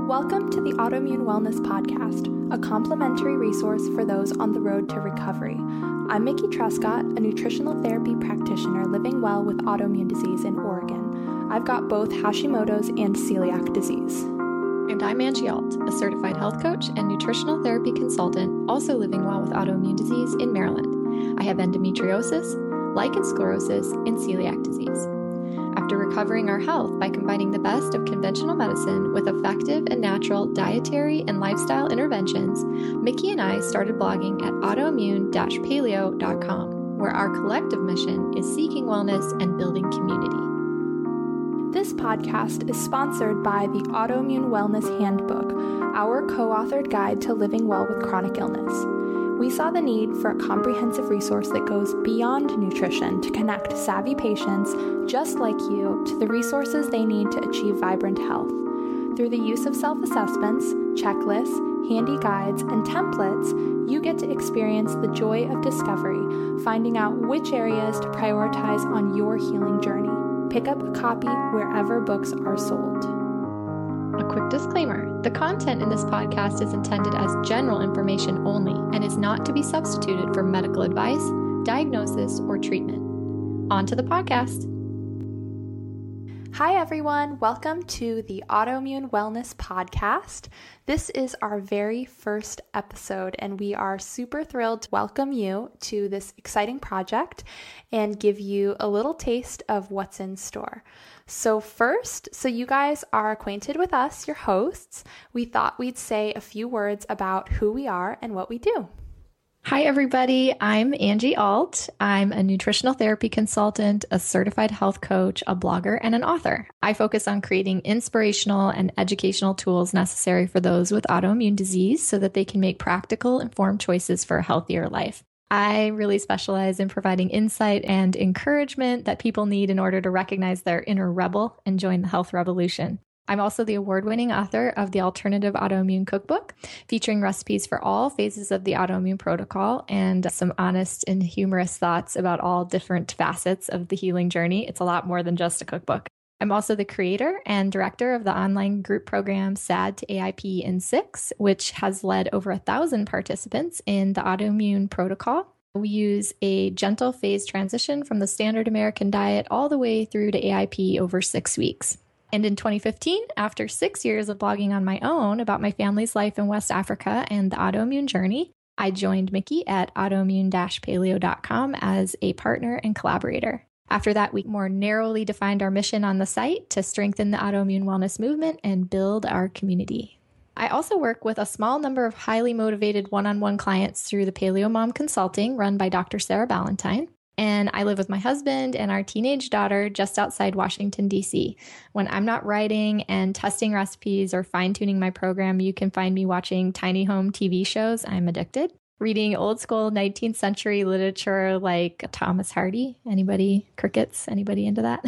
Welcome to the Autoimmune Wellness Podcast, a complimentary resource for those on the road to recovery. I'm Mickey Trescott, a nutritional therapy practitioner living well with autoimmune disease in Oregon. I've got both Hashimoto's and celiac disease. And I'm Angie Alt, a certified health coach and nutritional therapy consultant, also living well with autoimmune disease in Maryland. I have endometriosis, lichen sclerosis, and celiac disease. After recovering our health by combining the best of conventional medicine with effective and natural dietary and lifestyle interventions, Mickey and I started blogging at autoimmune-paleo.com, where our collective mission is seeking wellness and building community. This podcast is sponsored by the Autoimmune Wellness Handbook, our co-authored guide to living well with chronic illness. We saw the need for a comprehensive resource that goes beyond nutrition to connect savvy patients just like you to the resources they need to achieve vibrant health. Through the use of self-assessments, checklists, handy guides, and templates, you get to experience the joy of discovery, finding out which areas to prioritize on your healing journey. Pick up a copy wherever books are sold. A quick disclaimer, the content in this podcast is intended as general information only and is not to be substituted for medical advice, diagnosis, or treatment. On to the podcast. Hi everyone, welcome to the Autoimmune Wellness Podcast. This is our very first episode and we are super thrilled to welcome you to this exciting project and give you a little taste of what's in store. So first, so you guys are acquainted with us, your hosts, we thought we'd say a few words about who we are and what we do. Hi, everybody. I'm Angie Alt. I'm a nutritional therapy consultant, a certified health coach, a blogger, and an author. I focus on creating inspirational and educational tools necessary for those with autoimmune disease so that they can make practical, informed choices for a healthier life. I really specialize in providing insight and encouragement that people need in order to recognize their inner rebel and join the health revolution. I'm also the award-winning author of the Alternative Autoimmune Cookbook, featuring recipes for all phases of the autoimmune protocol and some honest and humorous thoughts about all different facets of the healing journey. It's a lot more than just a cookbook. I'm also the creator and director of the online group program SAD to AIP in 6, which has led over 1,000 participants in the autoimmune protocol. We use a gentle phase transition from the standard American diet all the way through to AIP over 6 weeks. And in 2015, after 6 years of blogging on my own about my family's life in West Africa and the autoimmune journey, I joined Mickey at autoimmune-paleo.com as a partner and collaborator. After that, we more narrowly defined our mission on the site to strengthen the autoimmune wellness movement and build our community. I also work with a small number of highly motivated one-on-one clients through the Paleo Mom Consulting run by Dr. Sarah Ballantyne. And I live with my husband and our teenage daughter just outside Washington, D.C. When I'm not writing and testing recipes or fine-tuning my program, you can find me watching tiny home TV shows. I'm addicted. Reading old school 19th century literature like Thomas Hardy. Anybody? Crickets? Anybody into that?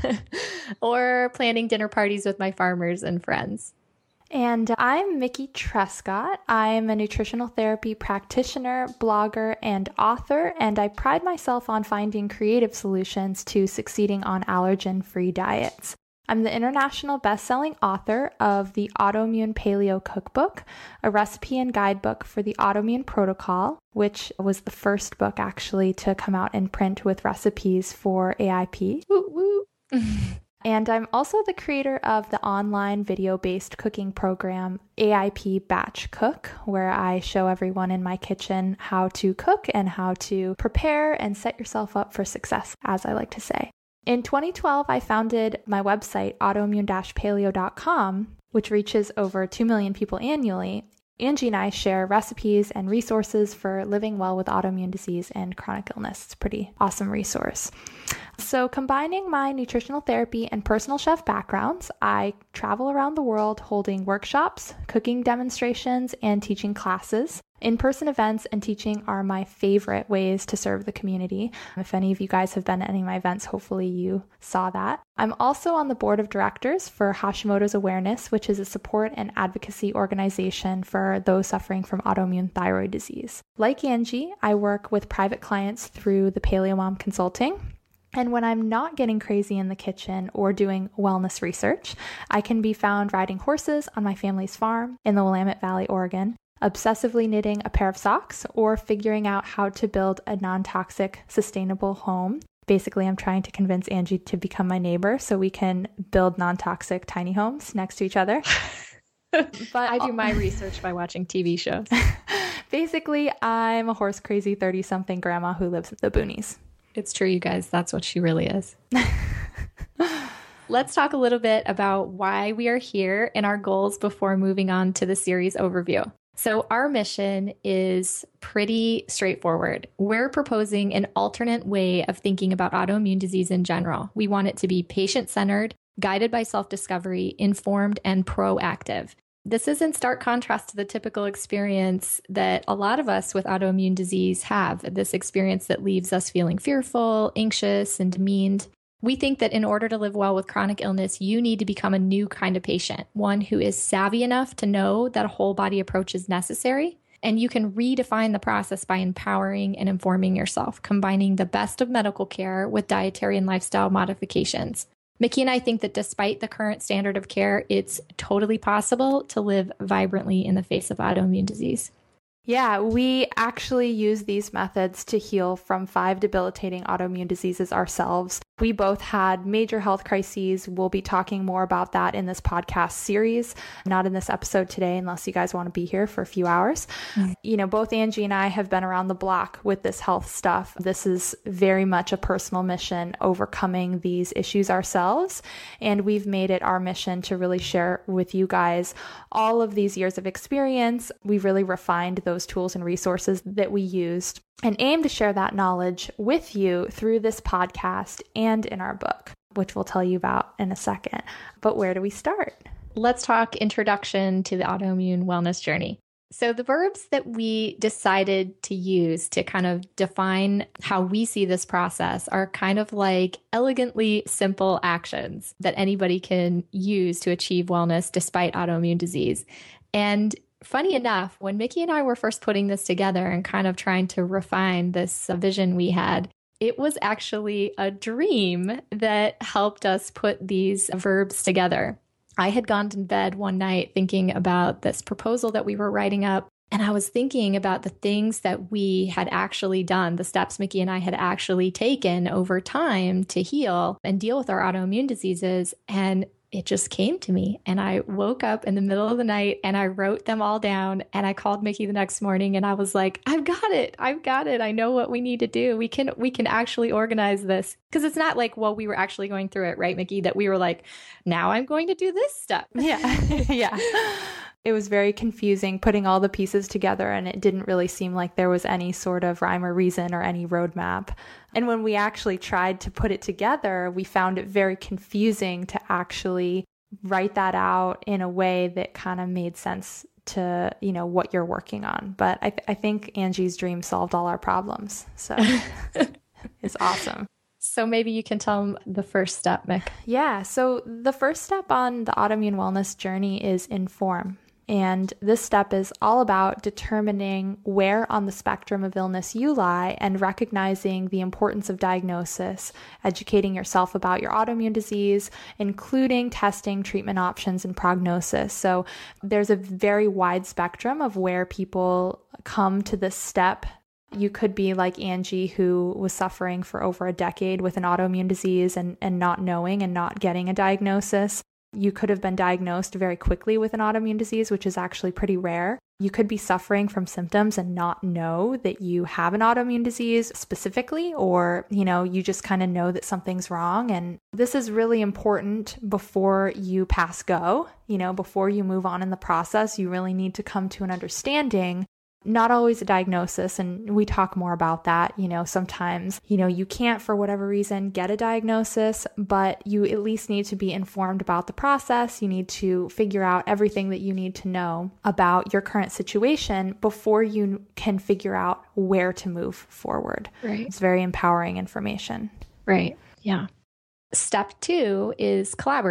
Or planning dinner parties with my farmers and friends. And I'm Mickey Trescott. I'm a nutritional therapy practitioner, blogger, and author, and I pride myself on finding creative solutions to succeeding on allergen-free diets. I'm the international best-selling author of the Autoimmune Paleo Cookbook, a recipe and guidebook for the autoimmune protocol, which was the first book actually to come out in print with recipes for AIP. Woo woo. And I'm also the creator of the online video-based cooking program, AIP Batch Cook, where I show everyone in my kitchen how to cook and how to prepare and set yourself up for success, as I like to say. In 2012, I founded my website, autoimmune-paleo.com, which reaches over 2 million people annually. Angie and I share recipes and resources for living well with autoimmune disease and chronic illness. It's a pretty awesome resource. So combining my nutritional therapy and personal chef backgrounds, I travel around the world holding workshops, cooking demonstrations, and teaching classes. In-person events and teaching are my favorite ways to serve the community. If any of you guys have been to any of my events, hopefully you saw that. I'm also on the board of directors for Hashimoto's Awareness, which is a support and advocacy organization for those suffering from autoimmune thyroid disease. Like Angie, I work with private clients through the Paleo Mom Consulting. And when I'm not getting crazy in the kitchen or doing wellness research, I can be found riding horses on my family's farm in the Willamette Valley, Oregon, obsessively knitting a pair of socks, or figuring out how to build a non-toxic, sustainable home. Basically, I'm trying to convince Angie to become my neighbor so we can build non-toxic tiny homes next to each other. But I do my research by watching TV shows. Basically, I'm a horse crazy 30-something grandma who lives in the boonies. It's true, you guys. That's what she really is. Let's talk a little bit about why we are here and our goals before moving on to the series overview. So our mission is pretty straightforward. We're proposing an alternate way of thinking about autoimmune disease in general. We want it to be patient-centered, guided by self-discovery, informed, and proactive. This is in stark contrast to the typical experience that a lot of us with autoimmune disease have, this experience that leaves us feeling fearful, anxious, and demeaned. We think that in order to live well with chronic illness, you need to become a new kind of patient, one who is savvy enough to know that a whole body approach is necessary. And you can redefine the process by empowering and informing yourself, combining the best of medical care with dietary and lifestyle modifications. Mickey and I think that despite the current standard of care, it's totally possible to live vibrantly in the face of autoimmune disease. Yeah, we actually use these methods to heal from 5 debilitating autoimmune diseases ourselves. We both had major health crises. We'll be talking more about that in this podcast series, not in this episode today, unless you guys want to be here for a few hours. You know, both Angie and I have been around the block with this health stuff. This is very much a personal mission, overcoming these issues ourselves. And we've made it our mission to really share with you guys all of these years of experience. We've really refined those tools and resources that we used and aim to share that knowledge with you through this podcast and in our book, which we'll tell you about in a second. But where do we start? Let's talk introduction to the autoimmune wellness journey. So the verbs that we decided to use to kind of define how we see this process are kind of like elegantly simple actions that anybody can use to achieve wellness despite autoimmune disease. And funny enough, when Mickey and I were first putting this together and kind of trying to refine this vision we had, it was actually a dream that helped us put these verbs together. I had gone to bed one night thinking about this proposal that we were writing up, and I was thinking about the things that we had actually done, the steps Mickey and I had actually taken over time to heal and deal with our autoimmune diseases. And it just came to me, and I woke up in the middle of the night and I wrote them all down, and I called Mickey the next morning and I was like, I've got it. I know what we need to do. We can actually organize this. Because it's not like, well, we were actually going through it, right, Mickey? That we were like, now I'm going to do this stuff. Yeah. Yeah. It was very confusing putting all the pieces together, and it didn't really seem like there was any sort of rhyme or reason or any roadmap. And when we actually tried to put it together, we found it very confusing to actually write that out in a way that kind of made sense to, you know, what you're working on. But I think Angie's dream solved all our problems. So it's awesome. So maybe you can tell them the first step, Mick. Yeah. So the first step on the autoimmune wellness journey is inform. And this step is all about determining where on the spectrum of illness you lie and recognizing the importance of diagnosis, educating yourself about your autoimmune disease, including testing, treatment options, and prognosis. So there's a very wide spectrum of where people come to this step. You could be like Angie, who was suffering for over a decade with an autoimmune disease and not knowing and not getting a diagnosis. You could have been diagnosed very quickly with an autoimmune disease, which is actually pretty rare. You could be suffering from symptoms and not know that you have an autoimmune disease specifically, or, you know, you just kind of know that something's wrong. And this is really important before you pass go, you know, before you move on in the process. You really need to come to an understanding. Not always a diagnosis, and we talk more about that. You know, sometimes, you know, you can't, for whatever reason, get a diagnosis, but you at least need to be informed about the process. You need to figure out everything that you need to know about your current situation before you can figure out where to move forward. Right. It's very empowering information. Right. Yeah. Step 2 is collaborate.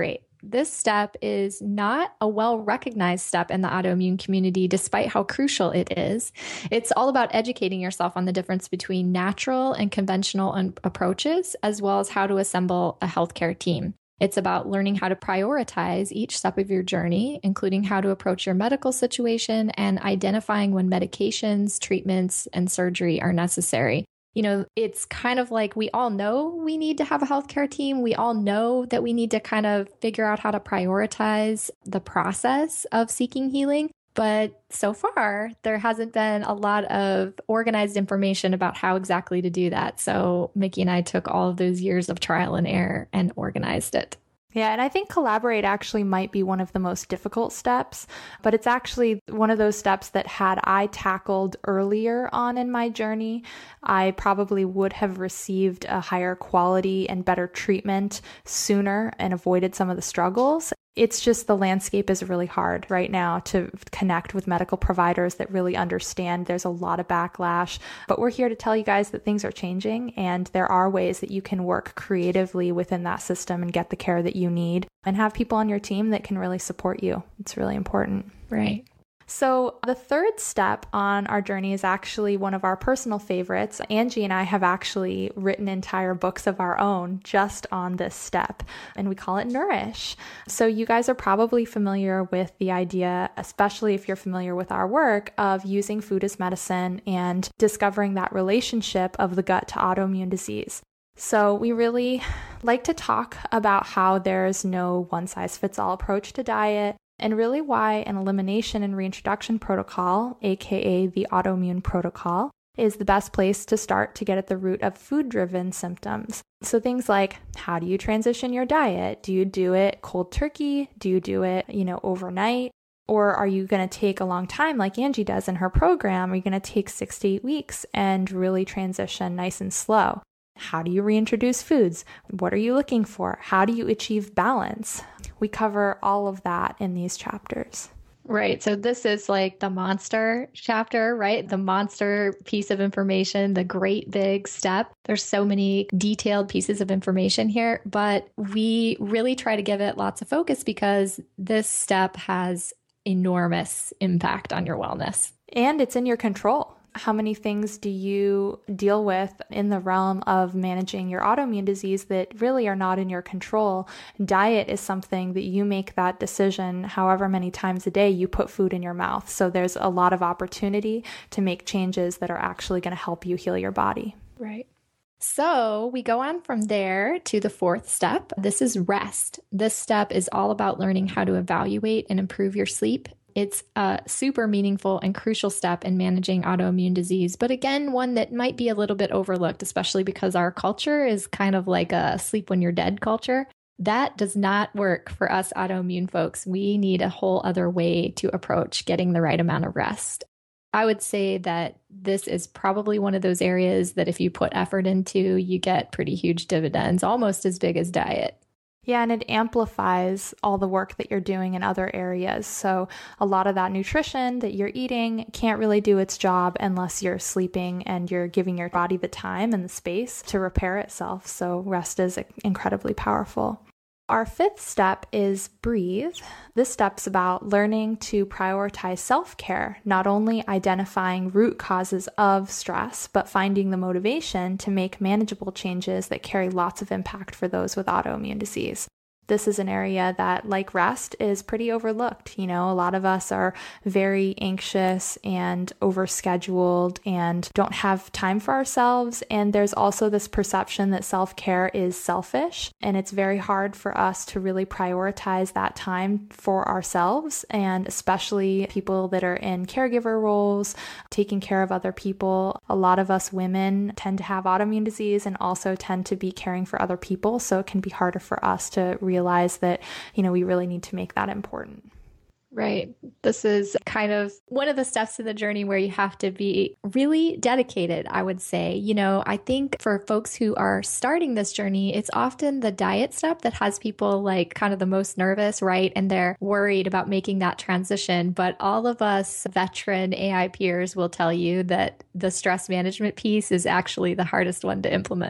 This step is not a well-recognized step in the autoimmune community, despite how crucial it is. It's all about educating yourself on the difference between natural and conventional approaches, as well as how to assemble a healthcare team. It's about learning how to prioritize each step of your journey, including how to approach your medical situation and identifying when medications, treatments, and surgery are necessary. You know, it's kind of like we all know we need to have a healthcare team. We all know that we need to kind of figure out how to prioritize the process of seeking healing. But so far, there hasn't been a lot of organized information about how exactly to do that. So Mickey and I took all of those years of trial and error and organized it. Yeah, and I think collaborate actually might be one of the most difficult steps, but it's actually one of those steps that had I tackled earlier on in my journey, I probably would have received a higher quality and better treatment sooner and avoided some of the struggles. It's just the landscape is really hard right now to connect with medical providers that really understand. There's a lot of backlash, but we're here to tell you guys that things are changing and there are ways that you can work creatively within that system and get the care that you need and have people on your team that can really support you. It's really important. Right. So the third step on our journey is actually one of our personal favorites. Angie and I have actually written entire books of our own just on this step, and we call it Nourish. So you guys are probably familiar with the idea, especially if you're familiar with our work, of using food as medicine and discovering that relationship of the gut to autoimmune disease. So we really like to talk about how there's no one-size-fits-all approach to diet, and really why an elimination and reintroduction protocol, aka the autoimmune protocol, is the best place to start to get at the root of food-driven symptoms. So things like, how do you transition your diet? Do you do it cold turkey? Do you do it, overnight? Or are you going to take a long time like Angie does in her program? Are you going to take 6 to 8 weeks and really transition nice and slow? How do you reintroduce foods? What are you looking for? How do you achieve balance? We cover all of that in these chapters. Right. So this is like the monster chapter, right? The monster piece of information, the great big step. There's so many detailed pieces of information here, but we really try to give it lots of focus because this step has enormous impact on your wellness. And it's in your control. How many things do you deal with in the realm of managing your autoimmune disease that really are not in your control? Diet is something that you make that decision however many times a day you put food in your mouth. So there's a lot of opportunity to make changes that are actually going to help you heal your body. Right. So we go on from there to the fourth step. This is rest. This step is all about learning how to evaluate and improve your sleep. It's a super meaningful and crucial step in managing autoimmune disease, but again, one that might be a little bit overlooked, especially because our culture is kind of like a sleep when you're dead culture. That does not work for us autoimmune folks. We need a whole other way to approach getting the right amount of rest. I would say that this is probably one of those areas that if you put effort into, you get pretty huge dividends, almost as big as diet. Yeah, and it amplifies all the work that you're doing in other areas. So a lot of that nutrition that you're eating can't really do its job unless you're sleeping and you're giving your body the time and the space to repair itself. So rest is incredibly powerful. Our fifth step is breathe. This step's about learning to prioritize self-care, not only identifying root causes of stress, but finding the motivation to make manageable changes that carry lots of impact for those with autoimmune disease. This is an area that, like rest, is pretty overlooked. A lot of us are very anxious and overscheduled and don't have time for ourselves. And there's also this perception that self-care is selfish. And it's very hard for us to really prioritize that time for ourselves. And especially people that are in caregiver roles, taking care of other people. A lot of us women tend to have autoimmune disease and also tend to be caring for other people. So it can be harder for us to realize that, we really need to make that important. Right. This is kind of one of the steps in the journey where you have to be really dedicated, I would say. I think for folks who are starting this journey, it's often the diet step that has people like kind of the most nervous, right? And they're worried about making that transition. But all of us veteran AI peers will tell you that the stress management piece is actually the hardest one to implement.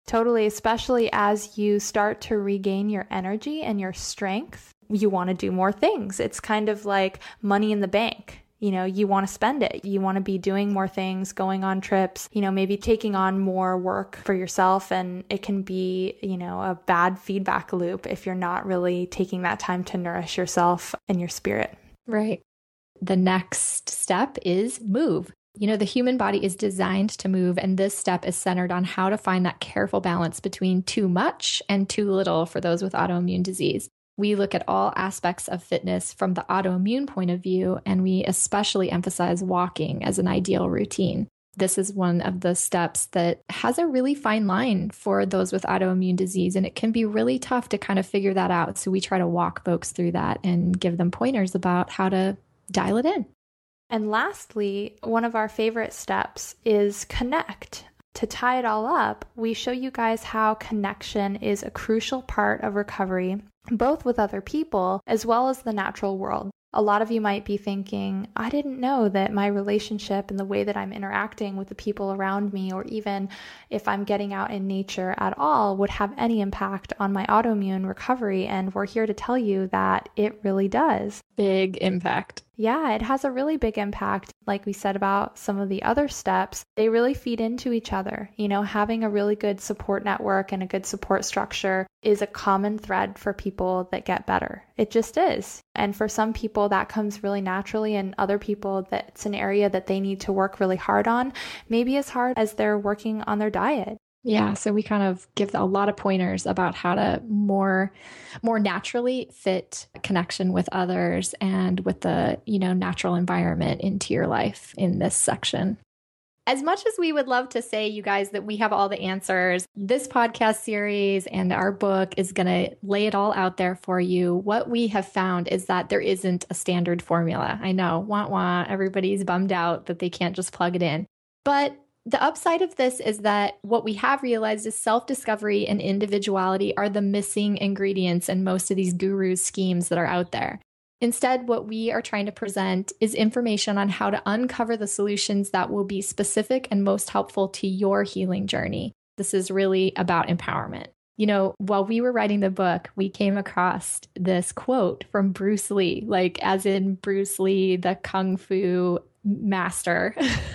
Totally, especially as you start to regain your energy and your strength, you want to do more things. It's kind of like money in the bank. You want to spend it. You want to be doing more things, going on trips, maybe taking on more work for yourself. And it can be, a bad feedback loop if you're not really taking that time to nourish yourself and your spirit. Right. The next step is move. The human body is designed to move, and this step is centered on how to find that careful balance between too much and too little for those with autoimmune disease. We look at all aspects of fitness from the autoimmune point of view, and we especially emphasize walking as an ideal routine. This is one of the steps that has a really fine line for those with autoimmune disease, and it can be really tough to kind of figure that out. So we try to walk folks through that and give them pointers about how to dial it in. And lastly, one of our favorite steps is connect. To tie it all up, we show you guys how connection is a crucial part of recovery, both with other people as well as the natural world. A lot of you might be thinking, I didn't know that my relationship and the way that I'm interacting with the people around me, or even if I'm getting out in nature at all, would have any impact on my autoimmune recovery. And we're here to tell you that it really does. Big impact. Yeah, it has a really big impact. Like we said about some of the other steps, they really feed into each other. Having a really good support network and a good support structure is a common thread for people that get better. It just is. And for some people that comes really naturally, and other people that's an area that they need to work really hard on, maybe as hard as they're working on their diet. Yeah, so we kind of give a lot of pointers about how to more naturally fit connection with others and with the, natural environment into your life in this section. As much as we would love to say, you guys, that we have all the answers, this podcast series and our book is going to lay it all out there for you. What we have found is that there isn't a standard formula. I know, everybody's bummed out that they can't just plug it in. But the upside of this is that what we have realized is self-discovery and individuality are the missing ingredients in most of these gurus schemes that are out there. Instead, what we are trying to present is information on how to uncover the solutions that will be specific and most helpful to your healing journey. This is really about empowerment. While we were writing the book, we came across this quote from Bruce Lee, like as in Bruce Lee, the Kung Fu master.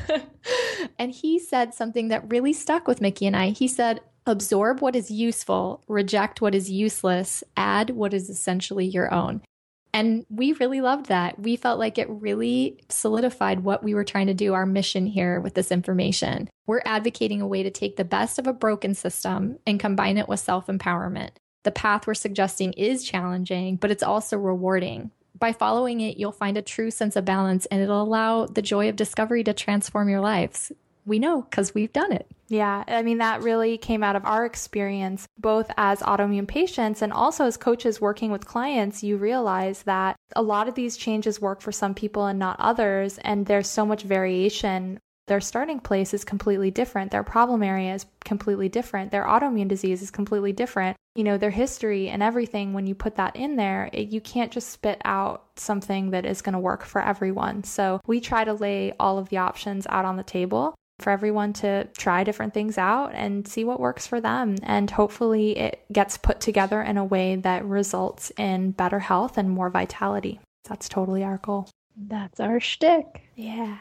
And he said something that really stuck with Mickey and I. He said, absorb what is useful, reject what is useless, add what is essentially your own. And we really loved that. We felt like it really solidified what we were trying to do, our mission here with this information. We're advocating a way to take the best of a broken system and combine it with self-empowerment. The path we're suggesting is challenging, but it's also rewarding. By following it, you'll find a true sense of balance, and it'll allow the joy of discovery to transform your lives. We know because we've done it. Yeah, that really came out of our experience, both as autoimmune patients and also as coaches working with clients. You realize that a lot of these changes work for some people and not others, and there's so much variation. Their starting place is completely different. Their problem area is completely different. Their autoimmune disease is completely different. Their history and everything, when you put that in there, you can't just spit out something that is going to work for everyone. So we try to lay all of the options out on the table for everyone to try different things out and see what works for them. And hopefully it gets put together in a way that results in better health and more vitality. That's totally our goal. That's our shtick. Yeah.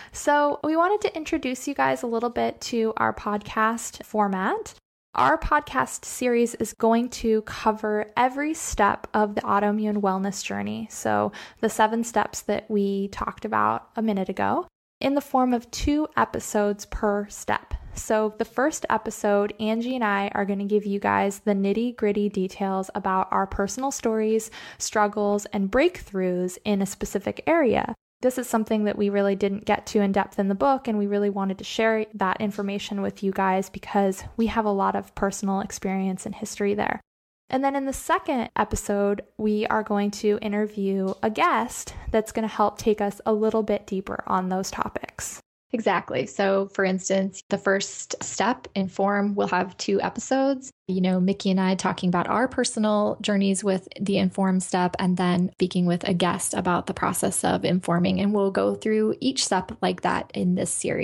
So we wanted to introduce you guys a little bit to our podcast format. Our podcast series is going to cover every step of the autoimmune wellness journey. So the 7 steps that we talked about a minute ago, in the form of 2 episodes per step. So the first episode, Angie and I are going to give you guys the nitty-gritty details about our personal stories, struggles, and breakthroughs in a specific area. This is something that we really didn't get to in depth in the book, and we really wanted to share that information with you guys because we have a lot of personal experience and history there. And then in the second episode, we are going to interview a guest that's going to help take us a little bit deeper on those topics. Exactly. So for instance, the first step, Inform, will have 2 episodes. Mickey and I talking about our personal journeys with the Inform step, and then speaking with a guest about the process of informing. And we'll go through each step like that in this series.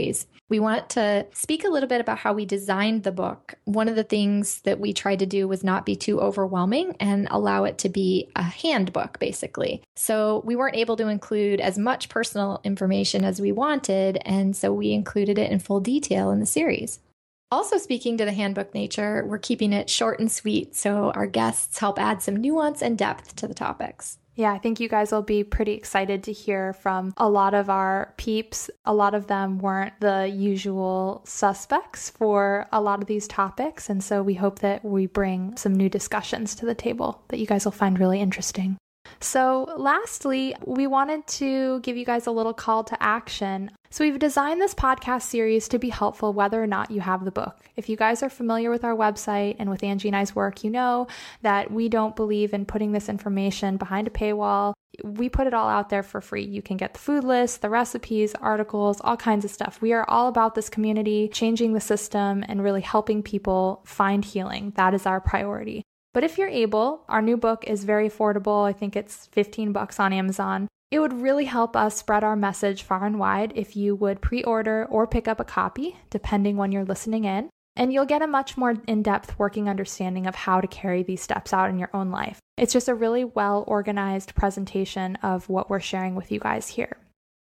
We want to speak a little bit about how we designed the book. One of the things that we tried to do was not be too overwhelming and allow it to be a handbook, basically. So we weren't able to include as much personal information as we wanted, and so we included it in full detail in the series. Also, speaking to the handbook nature, we're keeping it short and sweet, so our guests help add some nuance and depth to the topics. Yeah, I think you guys will be pretty excited to hear from a lot of our peeps. A lot of them weren't the usual suspects for a lot of these topics, and so we hope that we bring some new discussions to the table that you guys will find really interesting. So lastly, we wanted to give you guys a little call to action. So we've designed this podcast series to be helpful whether or not you have the book. If you guys are familiar with our website and with Angie and I's work, you know that we don't believe in putting this information behind a paywall. We put it all out there for free. You can get the food list, the recipes, articles, all kinds of stuff. We are all about this community, changing the system, and really helping people find healing. That is our priority. But if you're able, our new book is very affordable. I think it's $15 on Amazon. It would really help us spread our message far and wide if you would pre-order or pick up a copy, depending when you're listening in. And you'll get a much more in-depth working understanding of how to carry these steps out in your own life. It's just a really well-organized presentation of what we're sharing with you guys here.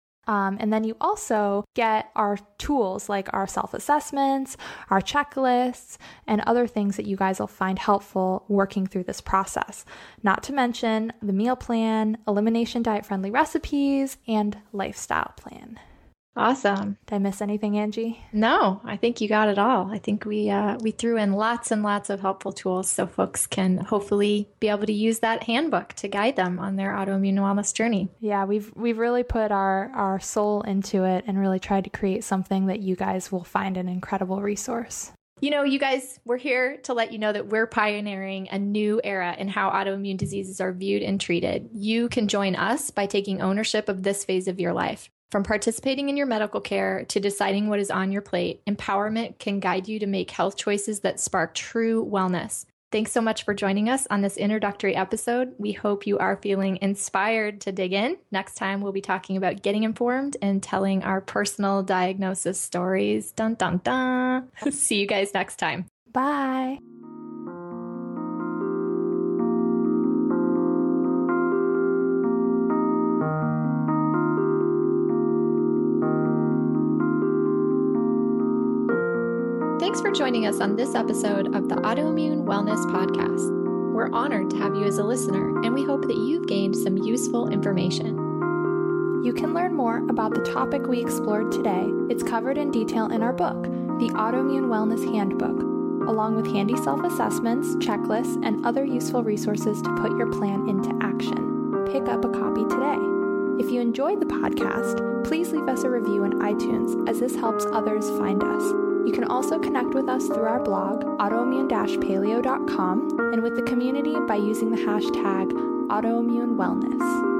And then you also get our tools like our self-assessments, our checklists, and other things that you guys will find helpful working through this process. Not to mention the meal plan, elimination diet-friendly recipes, and lifestyle plan. Awesome. Did I miss anything, Angie? No, I think you got it all. I think we threw in lots and lots of helpful tools so folks can hopefully be able to use that handbook to guide them on their autoimmune wellness journey. Yeah, we've really put our soul into it and really tried to create something that you guys will find an incredible resource. You know, you guys, we're here to let you know that we're pioneering a new era in how autoimmune diseases are viewed and treated. You can join us by taking ownership of this phase of your life. From participating in your medical care to deciding what is on your plate, empowerment can guide you to make health choices that spark true wellness. Thanks so much for joining us on this introductory episode. We hope you are feeling inspired to dig in. Next time, we'll be talking about getting informed and telling our personal diagnosis stories. Dun, dun, dun. See you guys next time. Bye. Thanks for joining us on this episode of the Autoimmune Wellness Podcast. We're honored to have you as a listener, and we hope that you've gained some useful information. You can learn more about the topic we explored today. It's covered in detail in our book, The Autoimmune Wellness Handbook, along with handy self-assessments, checklists, and other useful resources to put your plan into action. Pick up a copy today. If you enjoyed the podcast, please leave us a review in iTunes, as this helps others find us. You can also connect with us through our blog, autoimmune-paleo.com, and with the community by using the hashtag autoimmune wellness.